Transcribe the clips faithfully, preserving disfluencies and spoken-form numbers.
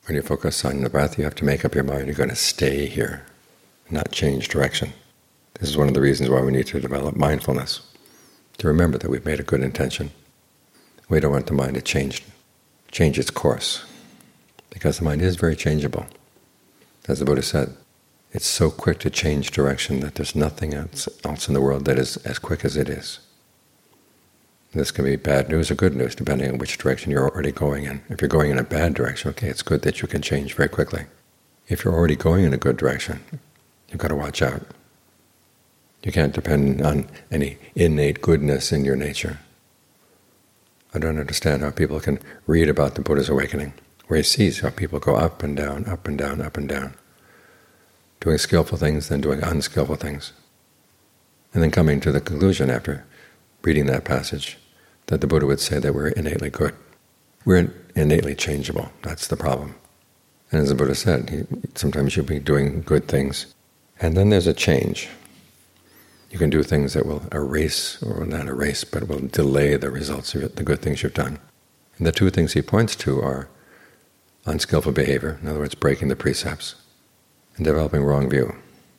When you focus on the breath, you have to make up your mind you're going to stay here, not change direction. This is one of the reasons why we need to develop mindfulness, to remember that we've made a good intention. We don't want the mind to change, change its course, because the mind is very changeable. As the Buddha said, it's so quick to change direction that there's nothing else, else in the world that is as quick as it is. This can be bad news or good news, depending on which direction you're already going in. If you're going in a bad direction, okay, it's good that you can change very quickly. If you're already going in a good direction, you've got to watch out. You can't depend on any innate goodness in your nature. I don't understand how people can read about the Buddha's awakening, where he sees how people go up and down, up and down, up and down, doing skillful things, then doing unskillful things, and then coming to the conclusion after reading that passage that the Buddha would say that we're innately good. We're innately changeable. That's the problem. And as the Buddha said, he, sometimes you'll be doing good things, and then there's a change. You can do things that will erase, or not erase, but will delay the results of the good things you've done. And the two things he points to are unskillful behavior, in other words, breaking the precepts, and developing wrong view,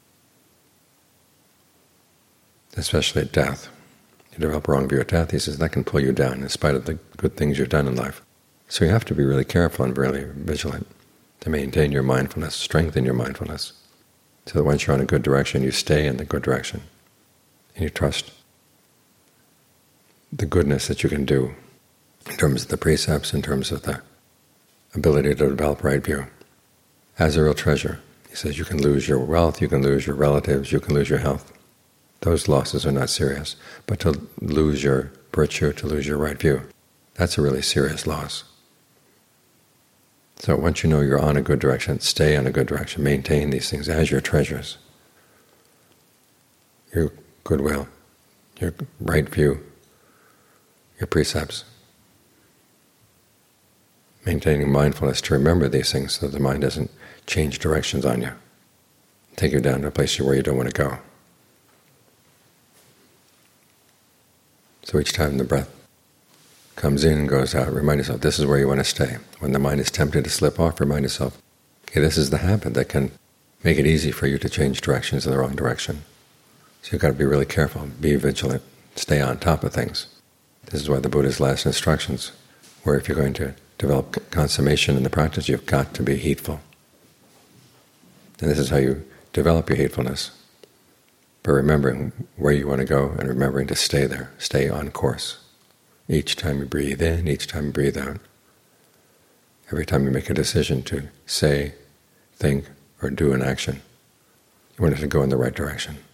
especially at death. You develop a wrong view at death, he says, that can pull you down in spite of the good things you've done in life. So you have to be really careful and really vigilant to maintain your mindfulness, strengthen your mindfulness, so that once you're on a good direction, you stay in the good direction, and you trust the goodness that you can do in terms of the precepts, in terms of the ability to develop right view. As a real treasure, he says, you can lose your wealth, you can lose your relatives, you can lose your health. Those losses are not serious. But to lose your virtue, to lose your right view, that's a really serious loss. So once you know you're on a good direction, stay on a good direction, maintain these things as your treasures. Your goodwill, your right view, your precepts. Maintaining mindfulness to remember these things so that the mind doesn't change directions on you, take you down to a place where you don't want to go. So each time the breath comes in and goes out, remind yourself, this is where you want to stay. When the mind is tempted to slip off, remind yourself, okay, this is the habit that can make it easy for you to change directions in the wrong direction. So you've got to be really careful, be vigilant, stay on top of things. This is why the Buddha's last instructions were, if you're going to develop consummation in the practice, you've got to be heedful. And this is how you develop your heedfulness, by remembering where you want to go and remembering to stay there, stay on course. Each time you breathe in, each time you breathe out, every time you make a decision to say, think, or do an action, you want it to go in the right direction.